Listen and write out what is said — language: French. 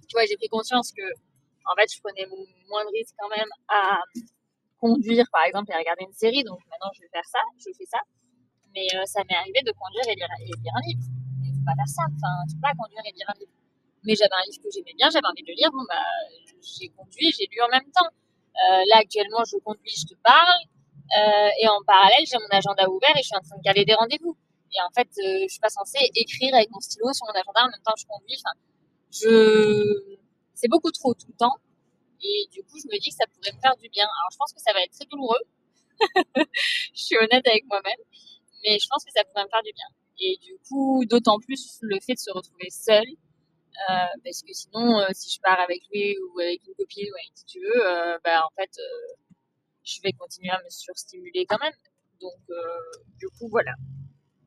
Tu vois, j'ai pris conscience que, en fait, je prenais moins de risques quand même à conduire, par exemple, et à regarder une série. Donc maintenant, je vais faire ça, je fais ça. Mais ça m'est arrivé de conduire et lire un livre. Il faut pas faire ça. Enfin, tu peux pas conduire et lire un livre. Mais j'avais un livre que j'aimais bien, j'avais envie de le lire. Bon, bah, j'ai conduit, j'ai lu en même temps. Là, actuellement, je conduis, je te parle. Et en parallèle, j'ai mon agenda ouvert et je suis en train de caler des rendez-vous. Et en fait, je suis pas censée écrire avec mon stylo sur mon agenda en même temps que je conduis. Enfin, c'est beaucoup trop tout le temps. Et du coup, je me dis que ça pourrait me faire du bien. Alors, je pense que ça va être très douloureux. Je suis honnête avec moi-même. Mais je pense que ça pourrait me faire du bien. Et du coup, d'autant plus le fait de se retrouver seule. Parce que sinon, si je pars avec lui ou avec une copine ou avec qui tu veux, bah, en fait, je vais continuer à me surstimuler quand même. Donc, du coup, voilà.